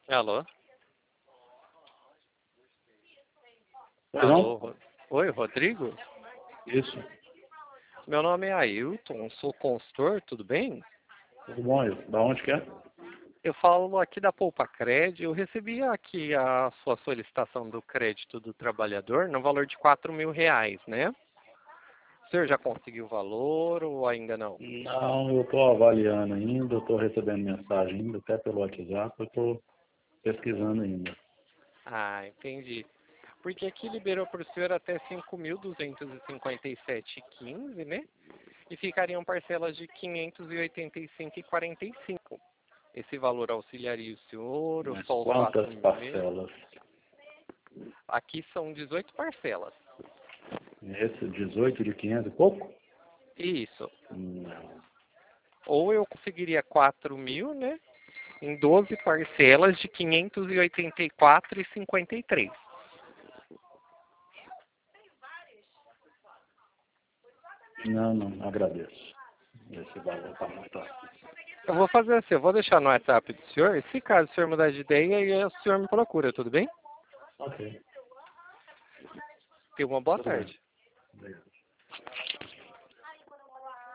Alô? Não? Alô? Oi, Rodrigo? Isso. Meu nome é Ailton, sou consultor, tudo bem? Tudo bom, isso. Da onde que é? Eu falo aqui da Poupa Cred. Eu recebi aqui a sua solicitação do crédito do trabalhador no valor de R$ 4.000, né? O senhor já conseguiu o valor ou ainda não? Não, eu estou avaliando ainda, estou recebendo mensagem ainda, até pelo WhatsApp, eu estou pesquisando ainda. Ah, entendi. Porque aqui liberou para o senhor até 5.257,15, né? E ficariam parcelas de 585,45. Esse valor auxiliaria o senhor ou Mas só os quantas 4.000 mesmo? parcelas? Aqui são 18 parcelas. Esse 18 de 500 e pouco? Isso. Não. Ou eu conseguiria 4.000, né? Em 12 parcelas de 584,53. Não, não, agradeço. Esse valor está muito alto. Eu vou fazer assim, eu vou deixar no WhatsApp do senhor. E se caso o senhor mudar de ideia, aí o senhor me procura, tudo bem? Ok, Tenha uma boa tudo bem. tarde. Obrigado.